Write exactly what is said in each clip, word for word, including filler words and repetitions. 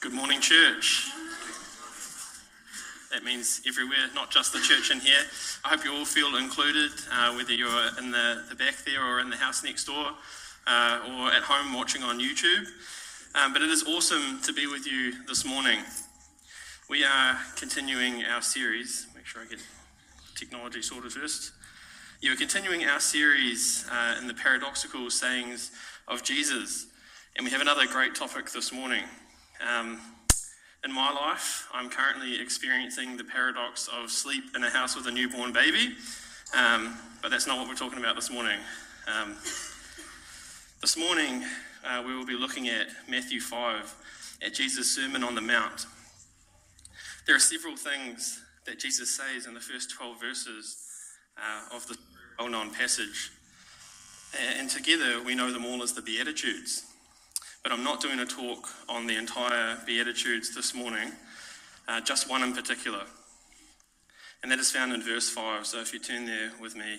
Good morning, church. That means everywhere, not just the church in here. I hope you all feel included, uh, whether you're in the, the back there or in the house next door, uh, or at home watching on YouTube. Um, but it is awesome to be with you this morning. We are continuing our series. Make sure I get technology sorted first. Yeah, we're continuing our series uh, in the paradoxical sayings of Jesus. And we have another great topic this morning. Um, in my life, I'm currently experiencing the paradox of sleep in a house with a newborn baby, um, but that's not what we're talking about this morning. Um, this morning, uh, we will be looking at Matthew five, at Jesus' Sermon on the Mount. There are several things that Jesus says in the first twelve verses uh, of the well-known passage, and together we know them all as the Beatitudes. But I'm not doing a talk on the entire Beatitudes this morning, uh, just one in particular. And that is found in verse five, so if you turn there with me.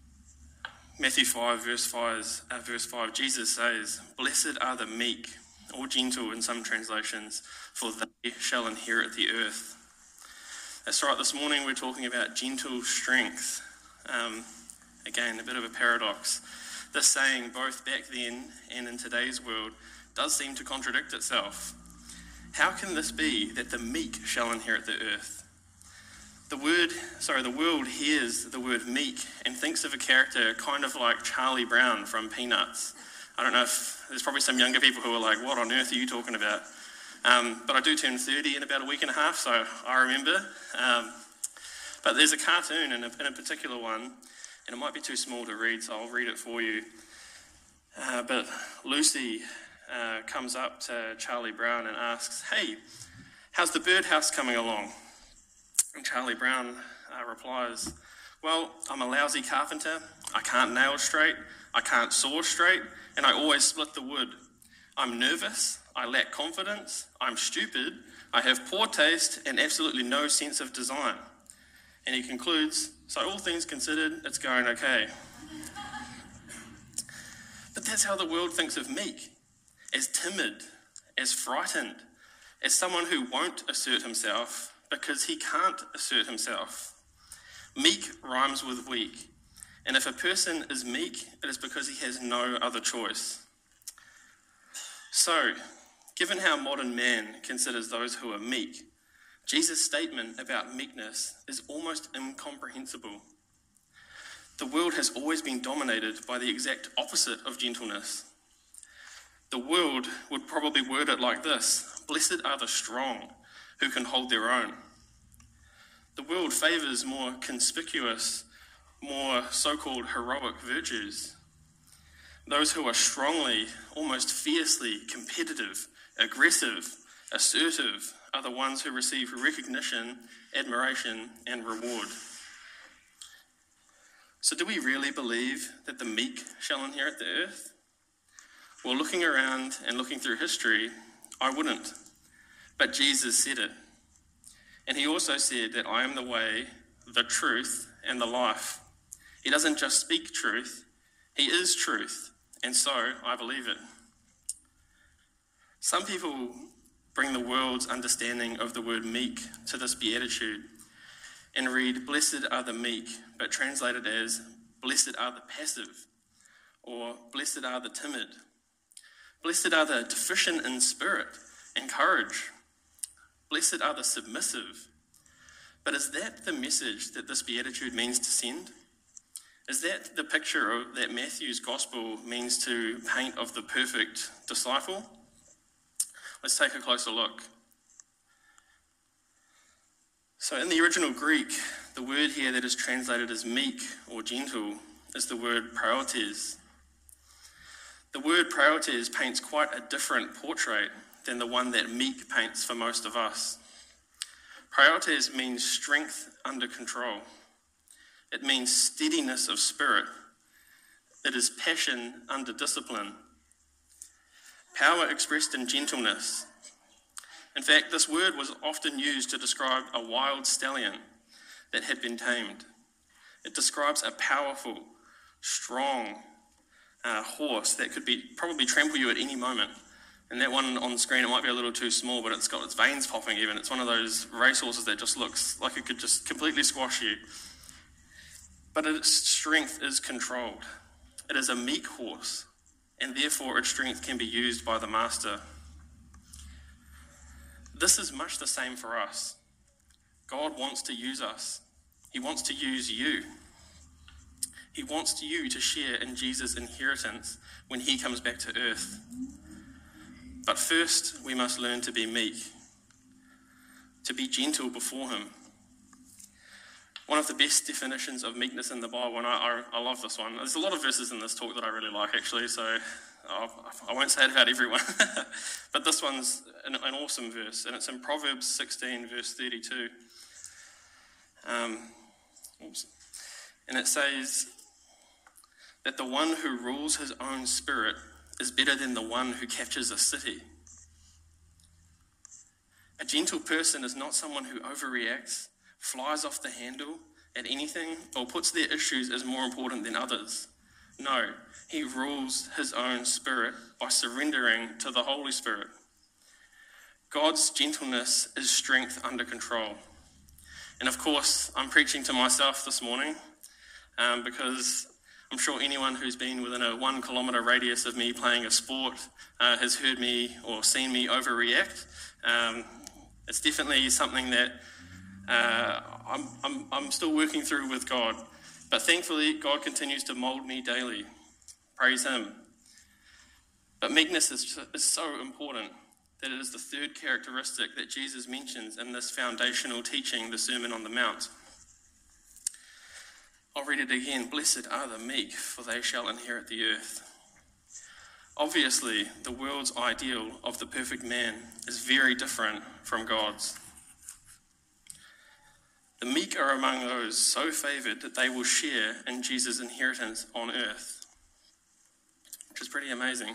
Matthew five, verse five, uh, verse five, Jesus says, "Blessed are the meek," or gentle in some translations, "for they shall inherit the earth." That's right, this morning we're talking about gentle strength. Um, again, a bit of a paradox. This saying, both back then and in today's world, does seem to contradict itself. How can this be that the meek shall inherit the earth? The word, sorry, the world hears the word meek and thinks of a character kind of like Charlie Brown from Peanuts. I don't know if there's probably some younger people who are like, what on earth are you talking about? Um, but I do turn thirty in about a week and a half, so I remember. Um, but there's a cartoon in a, in a particular one, and it might be too small to read, so I'll read it for you. Uh, but Lucy Uh, comes up to Charlie Brown and asks, "Hey, how's the birdhouse coming along?" And Charlie Brown uh, replies, "Well, I'm a lousy carpenter. I can't nail straight, I can't saw straight, and I always split the wood. I'm nervous, I lack confidence, I'm stupid, I have poor taste and absolutely no sense of design." And he concludes, "So all things considered, it's going okay." But that's how the world thinks of meek. As timid, as frightened, as someone who won't assert himself because he can't assert himself. Meek rhymes with weak, and if a person is meek, it is because he has no other choice. So, given how modern man considers those who are meek, Jesus' statement about meekness is almost incomprehensible. The world has always been dominated by the exact opposite of gentleness. The world would probably word it like this: "Blessed are the strong who can hold their own." The world favours more conspicuous, more so-called heroic virtues. Those who are strongly, almost fiercely competitive, aggressive, assertive are the ones who receive recognition, admiration, and reward. So do we really believe that the meek shall inherit the earth? Well, looking around and looking through history, I wouldn't. But Jesus said it. And he also said that I am the way, the truth, and the life. He doesn't just speak truth, he is truth. And so I believe it. Some people bring the world's understanding of the word meek to this beatitude and read, "Blessed are the meek," but translate it as, "Blessed are the passive," or "Blessed are the timid." Blessed are the deficient in spirit and courage. Blessed are the submissive. But is that the message that this beatitude means to send? Is that the picture of, that Matthew's gospel means to paint of the perfect disciple? Let's take a closer look. So in the original Greek, the word here that is translated as meek or gentle is the word praotes. The word praotes paints quite a different portrait than the one that meek paints for most of us. Praotes means strength under control. It means steadiness of spirit. It is passion under discipline. Power expressed in gentleness. In fact, this word was often used to describe a wild stallion that had been tamed. It describes a powerful, strong, Uh, horse that could be probably trample you at any moment. And that one on the screen, it might be a little too small, but it's got its veins popping even. It's one of those racehorses that just looks like it could just completely squash you. But its strength is controlled. It is a meek horse, and therefore its strength can be used by the master. This is much the same for us. God wants to use us. He wants to use you. He wants you to share in Jesus' inheritance when he comes back to earth. But first, we must learn to be meek, to be gentle before him. One of the best definitions of meekness in the Bible, and I, I, I love this one. There's a lot of verses in this talk that I really like, actually, so I'll, I won't say it about everyone. But this one's an, an awesome verse, and it's in Proverbs sixteen, verse thirty-two. Um, oops. And it says that the one who rules his own spirit is better than the one who captures a city. A gentle person is not someone who overreacts, flies off the handle at anything, or puts their issues as more important than others. No, he rules his own spirit by surrendering to the Holy Spirit. God's gentleness is strength under control. And of course, I'm preaching to myself this morning um, because I'm sure anyone who's been within a one kilometre radius of me playing a sport uh, has heard me or seen me overreact. Um, it's definitely something that uh, I'm, I'm, I'm still working through with God. But thankfully, God continues to mould me daily. Praise him. But meekness is, is so important that it is the third characteristic that Jesus mentions in this foundational teaching, the Sermon on the Mount. I'll read it again. Blessed are the meek, for they shall inherit the earth. Obviously, the world's ideal of the perfect man is very different from God's. The meek are among those so favoured that they will share in Jesus' inheritance on earth, which is pretty amazing.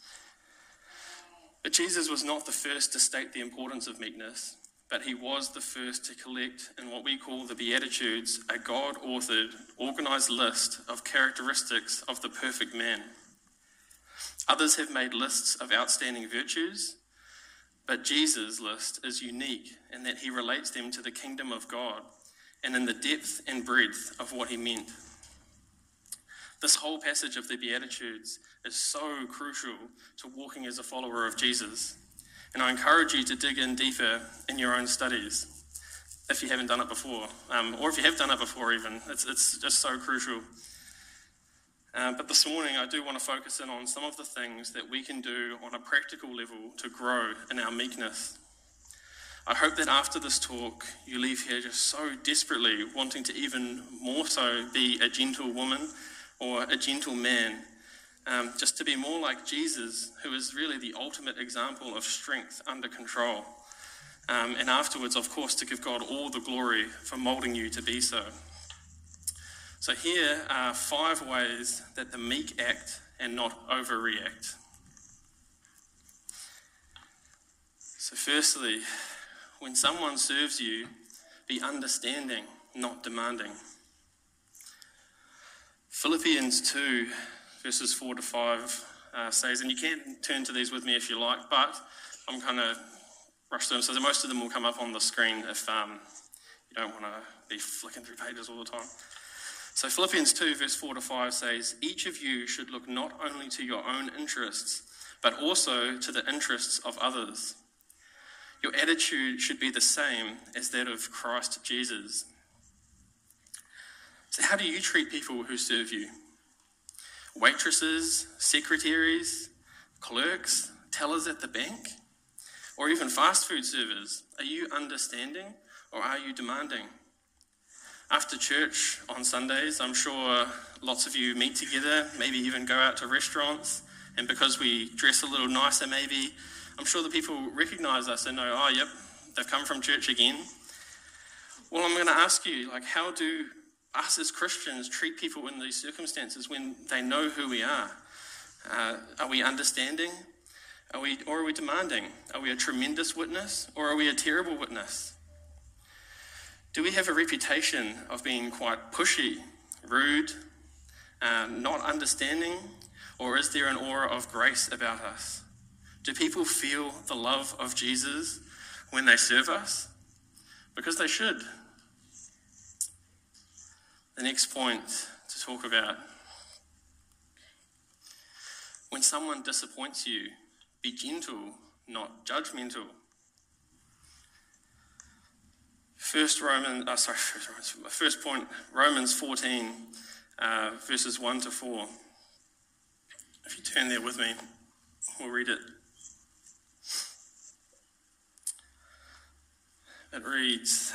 But Jesus was not the first to state the importance of meekness, but he was the first to collect in what we call the Beatitudes, a God-authored, organised list of characteristics of the perfect man. Others have made lists of outstanding virtues, but Jesus' list is unique in that he relates them to the kingdom of God and in the depth and breadth of what he meant. This whole passage of the Beatitudes is so crucial to walking as a follower of Jesus. And I encourage you to dig in deeper in your own studies, if you haven't done it before, um, or if you have done it before even. It's, it's just so crucial. Uh, but this morning, I do want to focus in on some of the things that we can do on a practical level to grow in our meekness. I hope that after this talk, you leave here just so desperately wanting to even more so be a gentle woman or a gentle man, um, just to be more like Jesus, who is really the ultimate example of strength under control. Um, and afterwards, of course, to give God all the glory for moulding you to be so. So here are five ways that the meek act and not overreact. So firstly, when someone serves you, be understanding, not demanding. Philippians two, verses four to five uh, says, and you can turn to these with me if you like, but I'm going to rush through them, so most of them will come up on the screen if um, you don't want to be flicking through pages all the time. So Philippians two, verse four to five says, each of you should look not only to your own interests, but also to the interests of others. Your attitude should be the same as that of Christ Jesus. So how do you treat people who serve you? Waitresses, secretaries, clerks, tellers at the bank, or even fast food servers? Are you understanding or are you demanding? After church on Sundays, I'm sure lots of you meet together, maybe even go out to restaurants, and because we dress a little nicer maybe, I'm sure the people recognise us and know, oh, yep, they've come from church again. Well, I'm going to ask you, like, how do us as Christians treat people in these circumstances when they know who we are? Uh, are we understanding? Are we, or are we demanding? Are we a tremendous witness, or are we a terrible witness? Do we have a reputation of being quite pushy, rude, uh, not understanding, or is there an aura of grace about us? Do people feel the love of Jesus when they serve us? Because they should. The next point to talk about. When someone disappoints you, be gentle, not judgmental. First Roman, uh, sorry, first, first point, Romans fourteen, uh, verses one to four. If you turn there with me, we'll read it. It reads,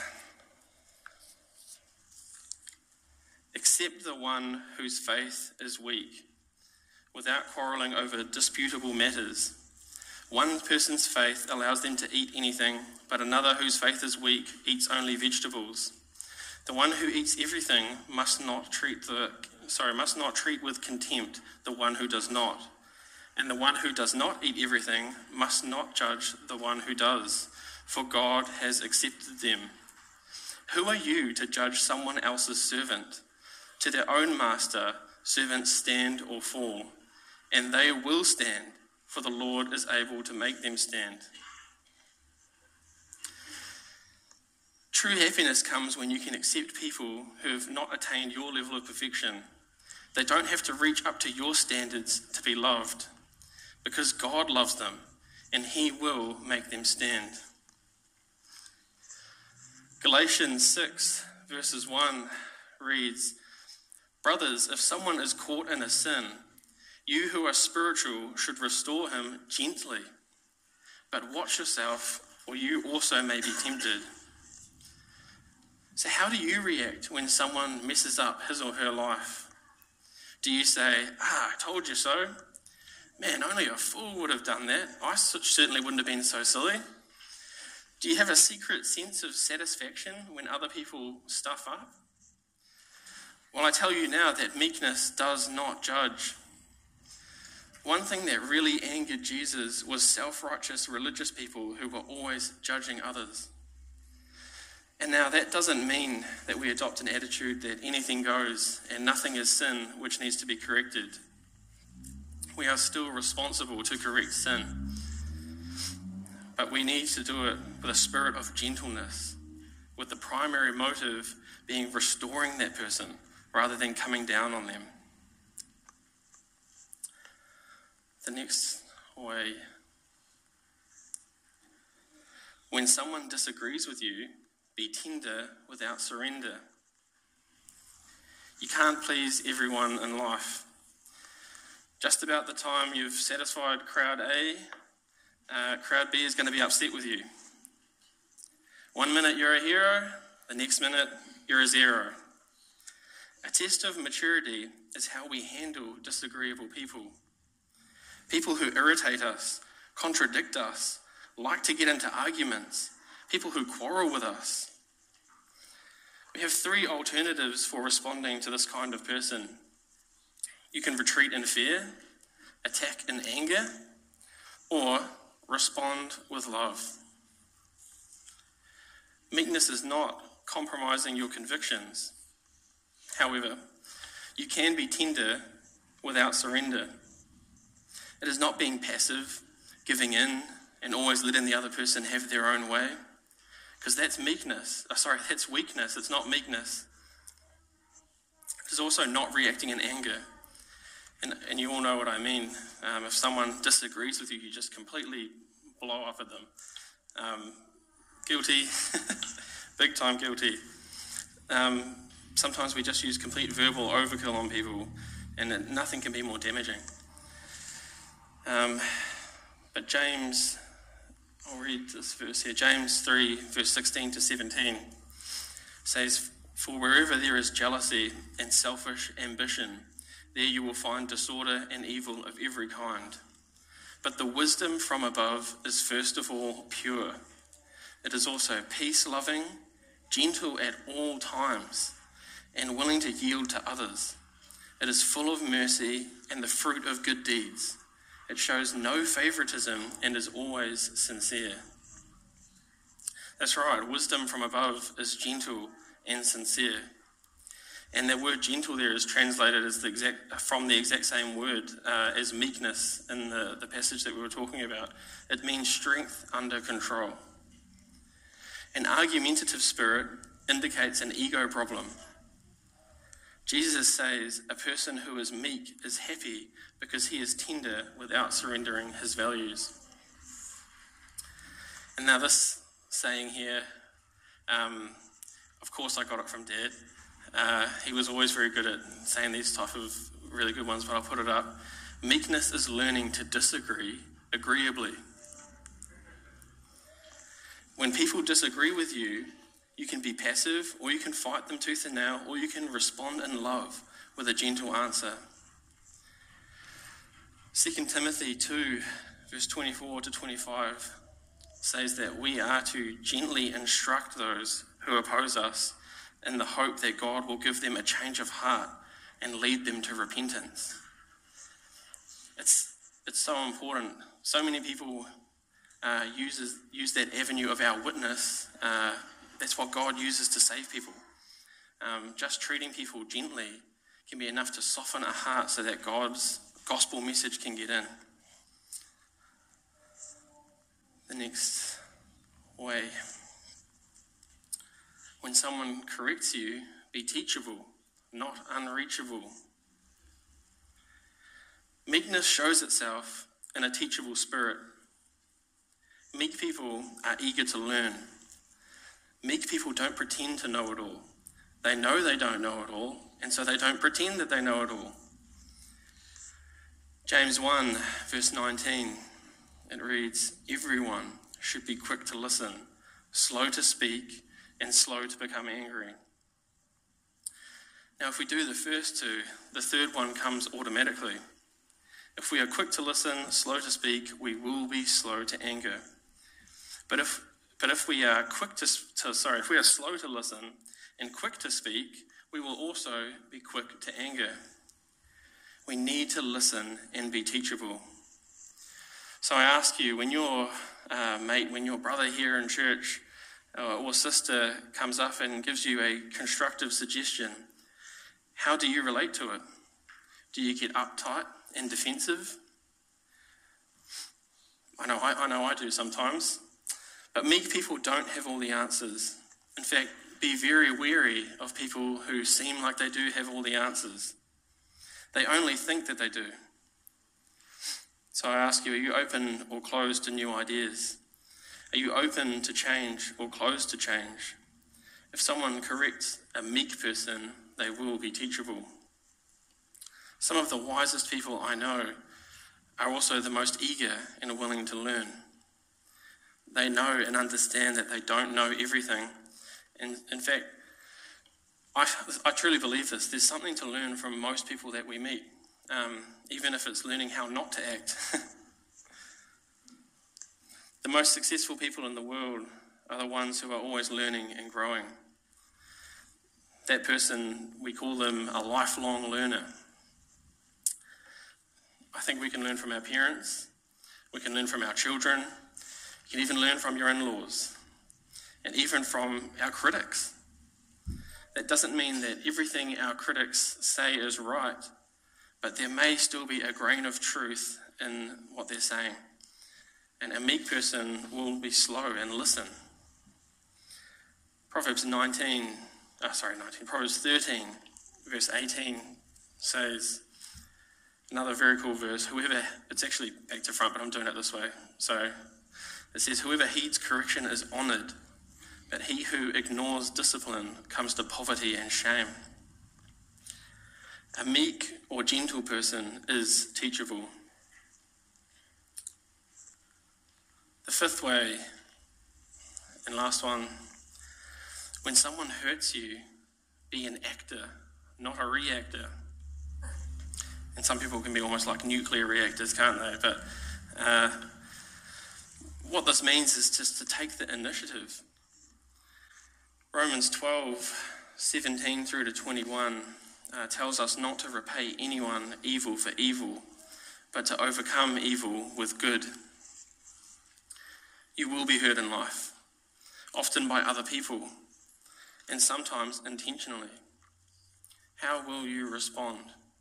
"Accept the one whose faith is weak, without quarrelling over disputable matters. One person's faith allows them to eat anything, but another whose faith is weak eats only vegetables. The one who eats everything must not treat the sorry must not treat with contempt the one who does not, and the one who does not eat everything must not judge the one who does, for God has accepted them. Who are you to judge someone else's servant? To their own master, servants stand or fall, and they will stand, for the Lord is able to make them stand." True happiness comes when you can accept people who have not attained your level of perfection. They don't have to reach up to your standards to be loved, because God loves them, and He will make them stand. Galatians six, verses one reads, "Brothers, if someone is caught in a sin, you who are spiritual should restore him gently. But watch yourself, or you also may be tempted." So how do you react when someone messes up his or her life? Do you say, "Ah, I told you so. Man, only a fool would have done that. I certainly wouldn't have been so silly"? Do you have a secret sense of satisfaction when other people stuff up? Well, I tell you now that meekness does not judge. One thing that really angered Jesus was self-righteous religious people who were always judging others. And now that doesn't mean that we adopt an attitude that anything goes and nothing is sin which needs to be corrected. We are still responsible to correct sin. But we need to do it with a spirit of gentleness, with the primary motive being restoring that person rather than coming down on them. The next way. When someone disagrees with you, be tender without surrender. You can't please everyone in life. Just about the time you've satisfied crowd A, uh, crowd B is going to be upset with you. One minute you're a hero, the next minute you're a zero. A test of maturity is how we handle disagreeable people. People who irritate us, contradict us, like to get into arguments, people who quarrel with us. We have three alternatives for responding to this kind of person. You can retreat in fear, attack in anger, or respond with love. Meekness is not compromising your convictions. However, you can be tender without surrender. It is not being passive, giving in, and always letting the other person have their own way, because that's meekness. Oh, sorry, that's weakness. It's not meekness. It is also not reacting in anger. And, and you all know what I mean. Um, if someone disagrees with you, you just completely blow up at them. Um, guilty, big time guilty. Um, sometimes we just use complete verbal overkill on people, and it, nothing can be more damaging. Um, but James, I'll read this verse here. James three, verse sixteen to seventeen says, "For wherever there is jealousy and selfish ambition, there you will find disorder and evil of every kind. But the wisdom from above is first of all pure. It is also peace-loving, gentle at all times, and willing to yield to others. It is full of mercy and the fruit of good deeds. It shows no favoritism and is always sincere." That's right, wisdom from above is gentle and sincere. And the word gentle there is translated as the exact, from the exact same word uh, as meekness in the, the passage that we were talking about. It means strength under control. An argumentative spirit indicates an ego problem. Jesus says a person who is meek is happy because he is tender without surrendering his values. And now this saying here, um, of course I got it from Dad. Uh, he was always very good at saying these type of really good ones, but I'll put it up. Meekness is learning to disagree agreeably. When people disagree with you, you can be passive, or you can fight them tooth and nail, or you can respond in love with a gentle answer. Second Timothy two, verse twenty-four to twenty-five says that we are to gently instruct those who oppose us in the hope that God will give them a change of heart and lead them to repentance. It's it's so important. So many people uh, uses, use that avenue of our witness. Uh, that's what God uses to save people. Um, just treating people gently can be enough to soften a heart so that God's gospel message can get in. The next way. When someone corrects you, be teachable, not unreachable. Meekness shows itself in a teachable spirit. Meek people are eager to learn. Meek people don't pretend to know it all. They know they don't know it all, and so they don't pretend that they know it all. James one, verse nineteen, it reads, "Everyone should be quick to listen, slow to speak, and slow to become angry." Now, if we do the first two, the third one comes automatically. If we are quick to listen, slow to speak, we will be slow to anger. But if but if we are quick to, to sorry, if we are slow to listen and quick to speak, we will also be quick to anger. We need to listen and be teachable. So I ask you, when your uh, mate, when your brother here in church uh, or sister comes up and gives you a constructive suggestion, how do you relate to it? Do you get uptight and defensive? I know I, I know I do sometimes. But meek people don't have all the answers. In fact, be very wary of people who seem like they do have all the answers. They only think that they do. So I ask you, are you open or closed to new ideas? Are you open to change or closed to change? If someone corrects a meek person, they will be teachable. Some of the wisest people I know are also the most eager and willing to learn. They know and understand that they don't know everything. And in fact, I, I truly believe this. There's something to learn from most people that we meet, um, even if it's learning how not to act. The most successful people in the world are the ones who are always learning and growing. That person, we call them a lifelong learner. I think we can learn from our parents. We can learn from our children. You can even learn from your in-laws and even from our critics. That doesn't mean that everything our critics say is right, but there may still be a grain of truth in what they're saying. And a meek person will be slow and listen. Proverbs nineteen, oh sorry, nineteen, Proverbs thirteen, verse eighteen says, another very cool verse, whoever, it's actually back to front, but I'm doing it this way. So it says, whoever heeds correction is honoured, but he who ignores discipline comes to poverty and shame. A meek or gentle person is teachable. The fifth way, and last one, when someone hurts you, be an actor, not a reactor. And some people can be almost like nuclear reactors, can't they? But uh, what this means is just to take the initiative. Romans twelve, seventeen through to twenty-one uh, tells us not to repay anyone evil for evil, but to overcome evil with good. You will be hurt in life, often by other people, and sometimes intentionally. How will you respond?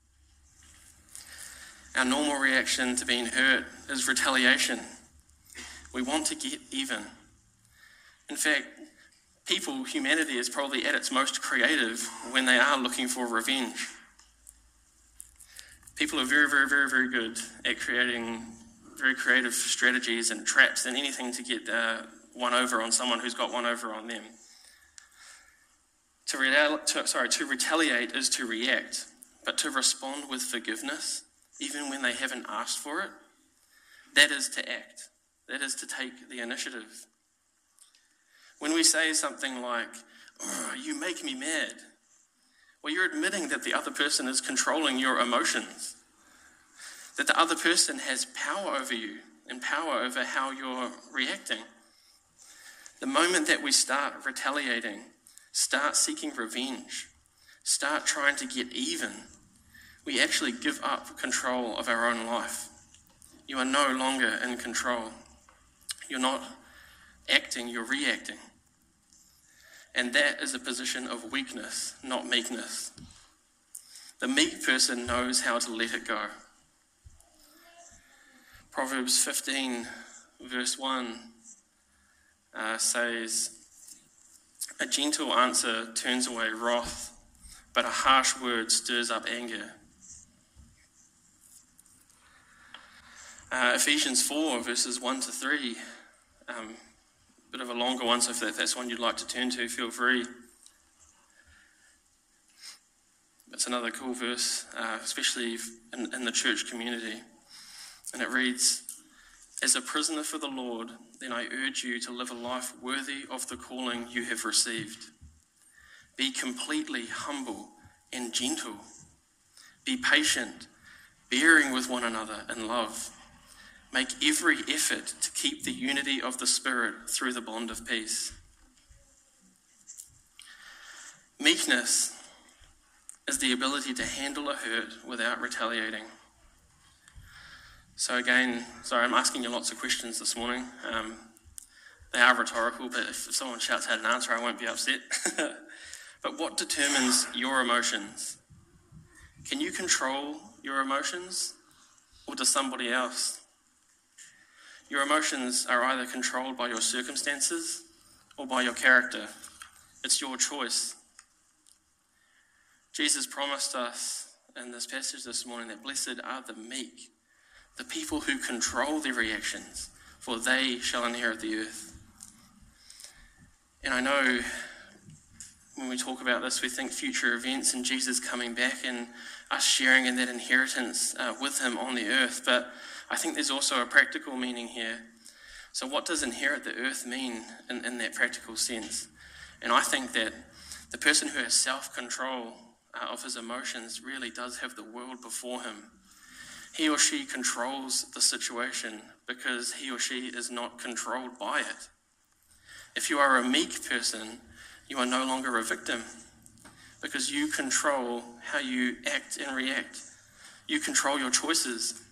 Our normal reaction to being hurt is retaliation. We want to get even. In fact, people, humanity is probably at its most creative when they are looking for revenge. People are very, very, very, very good at creating very creative strategies and traps and anything to get uh, one over on someone who's got one over on them. To, retal- to, sorry, to retaliate is to react, but to respond with forgiveness, even when they haven't asked for it, that is to act. That is to take the initiative. When we say something like, oh, you make me mad, well, you're admitting that the other person is controlling your emotions, that the other person has power over you and power over how you're reacting. The moment that we start retaliating, start seeking revenge, start trying to get even, we actually give up control of our own life. You are no longer in control. You're not acting, you're reacting. And that is a position of weakness, not meekness. The meek person knows how to let it go. Proverbs fifteen, verse one uh, says, a gentle answer turns away wrath, but a harsh word stirs up anger. Uh, Ephesians four, verses one to three, um, a bit of a longer one, so if that, that's one you'd like to turn to, feel free. It's another cool verse, uh, especially in, in the church community. And it reads, as a prisoner for the Lord, then I urge you to live a life worthy of the calling you have received. Be completely humble and gentle. Be patient, bearing with one another in love. Make every effort to keep the unity of the Spirit through the bond of peace. Meekness is the ability to handle a hurt without retaliating. So again, sorry, I'm asking you lots of questions this morning. Um, they are rhetorical, but if, if someone shouts out an answer, I won't be upset. But what determines your emotions? Can you control your emotions, or does somebody else? Your emotions are either controlled by your circumstances or by your character. It's your choice. Jesus promised us in this passage this morning that blessed are the meek, the people who control their reactions, for they shall inherit the earth. And I know when we talk about this, we think future events and Jesus coming back and us sharing in that inheritance uh, with him on the earth. But I think there's also a practical meaning here. So what does inherit the earth mean in, in that practical sense? And I think that the person who has self-control uh, of his emotions really does have the world before him. He or she controls the situation because he or she is not controlled by it. If you are a meek person, you are no longer a victim because you control how you act and react. You control your choices.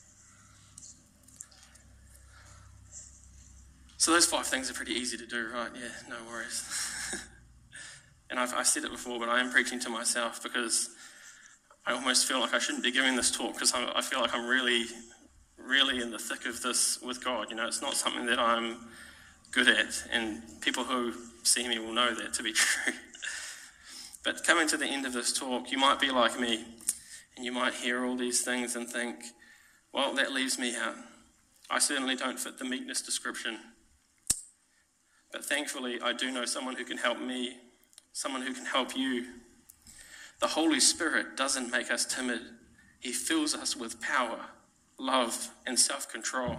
So those five things are pretty easy to do, right? Yeah, no worries. And I've, I've said it before, but I am preaching to myself because I almost feel like I shouldn't be giving this talk because I feel like I'm really, really in the thick of this with God. You know, it's not something that I'm good at, and people who see me will know that to be true. But coming to the end of this talk, you might be like me, and you might hear all these things and think, well, that leaves me out. I certainly don't fit the meekness description. But thankfully, I do know someone who can help me, someone who can help you. The Holy Spirit doesn't make us timid. He fills us with power, love, and self-control.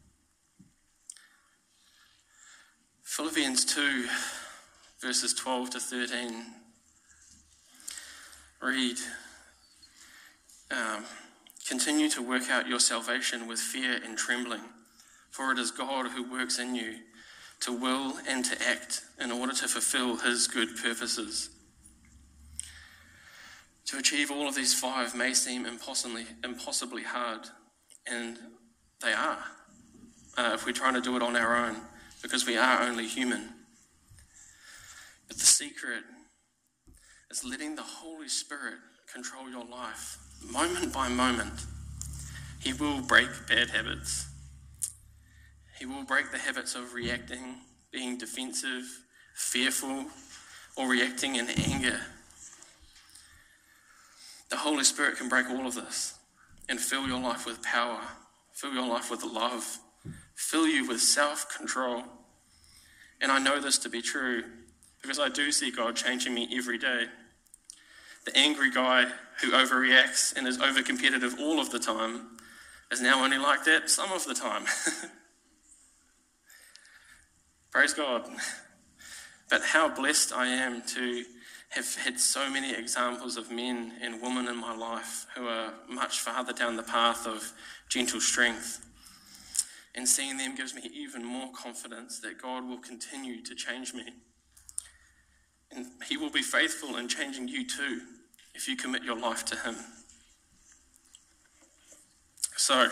Philippians two, verses twelve to thirteen, read, um, continue to work out your salvation with fear and trembling, for it is God who works in you to will and to act in order to fulfill his good purposes. To achieve all of these five may seem impossibly, impossibly hard, and they are, uh, if we're trying to do it on our own, because we are only human. But the secret is letting the Holy Spirit control your life moment by moment. He will break bad habits. He will break the habits of reacting, being defensive, fearful, or reacting in anger. The Holy Spirit can break all of this and fill your life with power, fill your life with love, fill you with self-control. And I know this to be true because I do see God changing me every day. The angry guy who overreacts and is over-competitive all of the time is now only like that some of the time. Praise God. But how blessed I am to have had so many examples of men and women in my life who are much farther down the path of gentle strength. And seeing them gives me even more confidence that God will continue to change me. And he will be faithful in changing you too if you commit your life to him. So,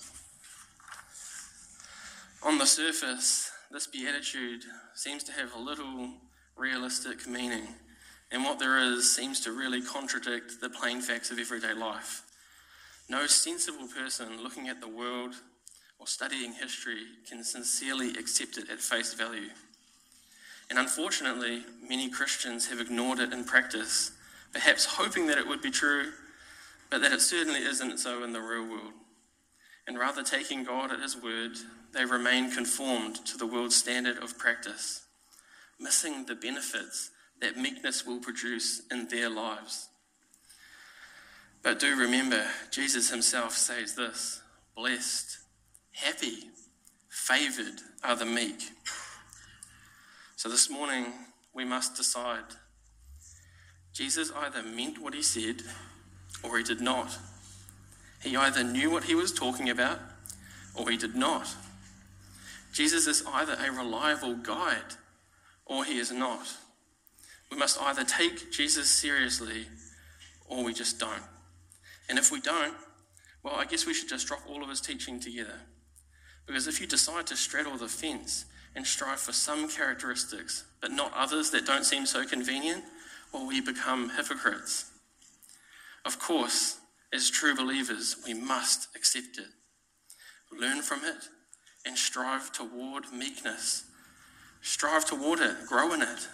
on the surface, this beatitude seems to have a little realistic meaning, and what there is seems to really contradict the plain facts of everyday life. No sensible person looking at the world or studying history can sincerely accept it at face value. And unfortunately, many Christians have ignored it in practice, perhaps hoping that it would be true, but that it certainly isn't so in the real world. And rather taking God at his word, they remain conformed to the world's standard of practice, missing the benefits that meekness will produce in their lives. But do remember, Jesus himself says this: blessed, happy, favored are the meek. So this morning, we must decide. Jesus either meant what he said, or he did not. He either knew what he was talking about, or he did not. Jesus is either a reliable guide, or he is not. We must either take Jesus seriously, or we just don't. And if we don't, well, I guess we should just drop all of his teaching together. Because if you decide to straddle the fence and strive for some characteristics, but not others that don't seem so convenient, well, we become hypocrites. Of course, as true believers, we must accept it, learn from it, and strive toward meekness. Strive toward it, grow in it.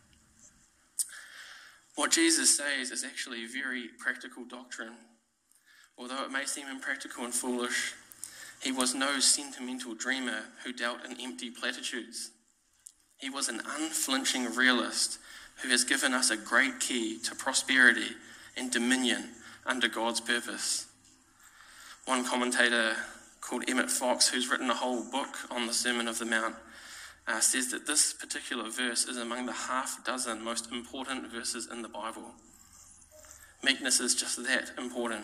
What Jesus says is actually very practical doctrine. Although it may seem impractical and foolish, he was no sentimental dreamer who dealt in empty platitudes. He was an unflinching realist who has given us a great key to prosperity and dominion under God's purpose. One commentator called Emmett Fox, who's written a whole book on the Sermon of the Mount, uh, says that this particular verse is among the half dozen most important verses in the Bible. Meekness is just that important.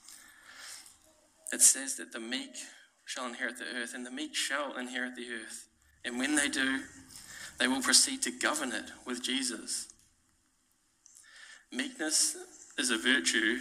It says that the meek shall inherit the earth, and the meek shall inherit the earth. And when they do, they will proceed to govern it with Jesus. Meekness is a virtue.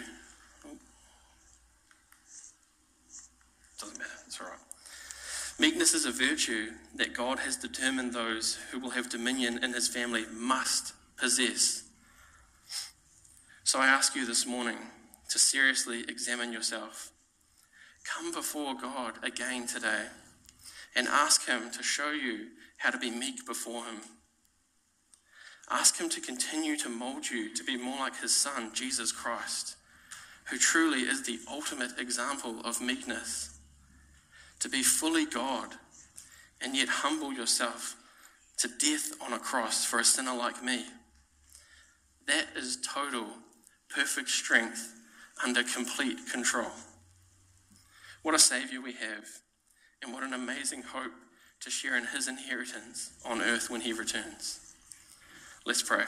Doesn't matter, it's all right. Meekness is a virtue that God has determined those who will have dominion in his family must possess. So I ask you this morning to seriously examine yourself. Come before God again today and ask him to show you how to be meek before him. Ask him to continue to mold you to be more like his son, Jesus Christ, who truly is the ultimate example of meekness. To be fully God and yet humble yourself to death on a cross for a sinner like me. That is total, perfect strength under complete control. What a Savior we have, and what an amazing hope to share in his inheritance on earth when he returns. Let's pray.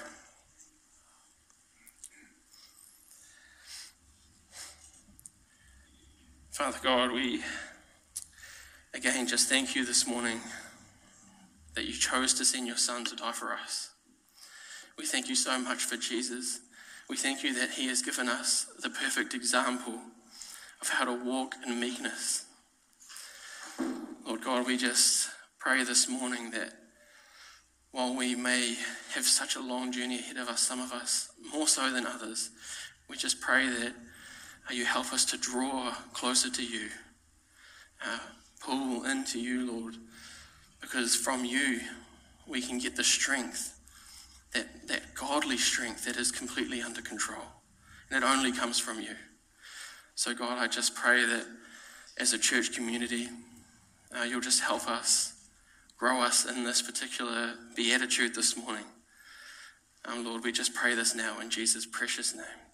Father God, we again just thank you this morning that you chose to send your son to die for us. We thank you so much for Jesus. We thank you that he has given us the perfect example of how to walk in meekness. Lord God, we just pray this morning that while we may have such a long journey ahead of us, some of us more so than others, we just pray that uh, you help us to draw closer to you, uh, pull into you, Lord, because from you we can get the strength, that, that godly strength that is completely under control, and it only comes from you. So God, I just pray that as a church community, uh, you'll just help us, grow us in this particular beatitude this morning. Um, Lord, we just pray this now in Jesus' precious name.